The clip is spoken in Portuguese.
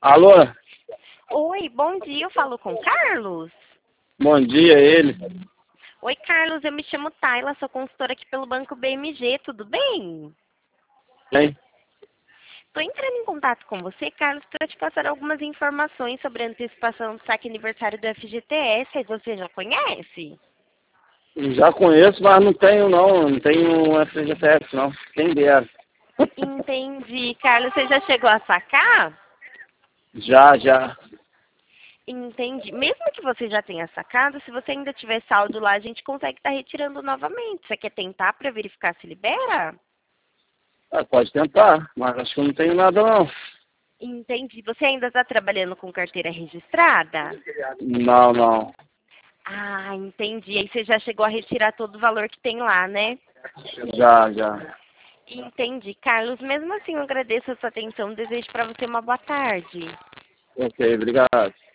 Alô, Oi, bom dia, eu falo com o Carlos. bom dia, ele. Oi, Carlos, eu me chamo Tayla, sou consultora aqui pelo Banco BMG, tudo bem? Hein? Estou entrando em contato com você, Carlos, para te passar algumas informações sobre a antecipação do saque aniversário do FGTS, você já conhece? Já conheço, mas não tenho FGTS não, quem dera. Entendi, Carlos, você já chegou a sacar? Já. Entendi. Mesmo que você já tenha sacado, se você ainda tiver saldo lá, a gente consegue estar retirando novamente. Você quer tentar para verificar se libera? Pode tentar, mas acho que eu não tenho nada não. Entendi. Você ainda está trabalhando com carteira registrada? Não. Ah, entendi. Aí você já chegou a retirar todo o valor que tem lá, né? Já. Entendi. Carlos, mesmo assim eu agradeço a sua atenção. Desejo para você uma boa tarde. Ok, obrigado.